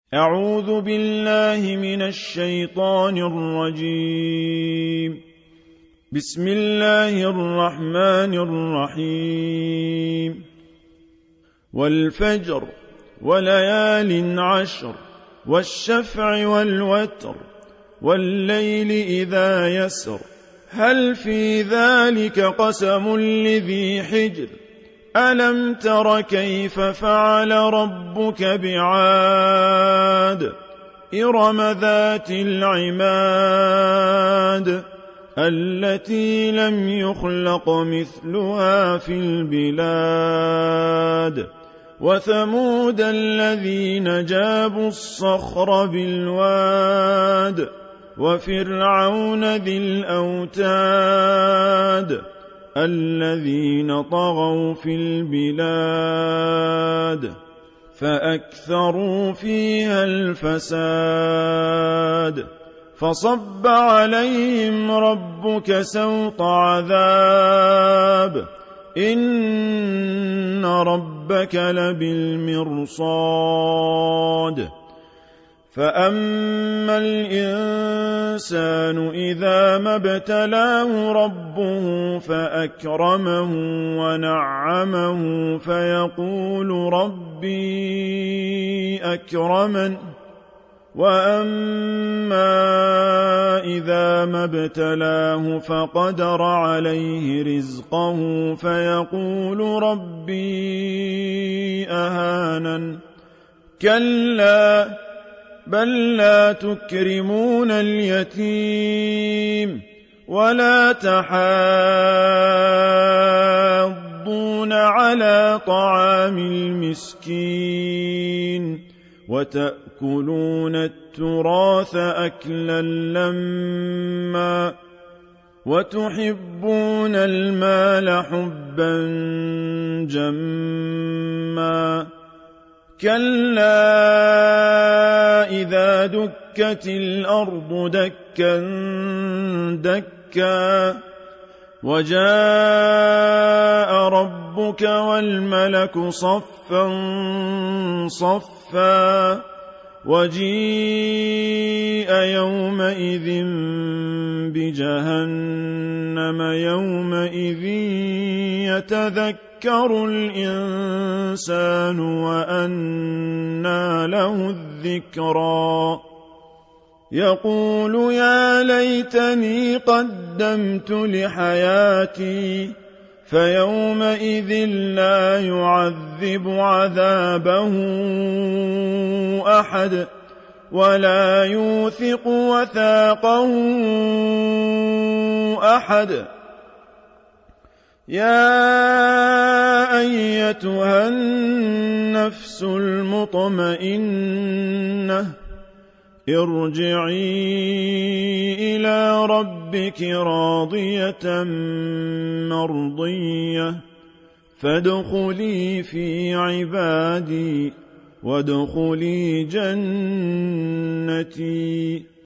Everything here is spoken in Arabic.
أعوذ بالله من الشيطان الرجيم. بسم الله الرحمن الرحيم. والفجر وليال عشر والشفع والوتر والليل إذا يسر هل في ذلك قسم لذي حجر ألم تر كيف فعل ربك بعاد إرم ذات العماد التي لم يخلق مثلها في البلاد وثمود الذين جابوا الصخر بالواد وفرعون ذي الأوتاد الذين طغوا في البلاد فأكثروا فيها الفساد فصب عليهم ربك سوط عذاب إن ربك لبالمرصاد فأما الإنسان إذا ما ابتلاه ربه فأكرمه ونعمه فيقول ربي أكرمن وأما إذا ما ابتلاه فقدر عليه رزقه فيقول ربي أهانن كلا بل لا تكرمون اليتيم ولا تحاضون على طعام المسكين وتأكلون التراث أكلا لما وتحبون المال حبا جما كلا إذا دكت الأرض دكا دكا وجاء ربك والملك صفا صفا وجيء يومئذ بجهنم يومئذ يتذكر الإنسان وأنى له الذكرى يقول يا ليتني قدمت لحياتي فيومئذ لا يعذب عذابه أحد ولا يوثق وثاقه أحد يا أيتها النفس المطمئنة ارجعي إلى ربك راضية مرضية فادخلي في عبادي وادخلي جنتي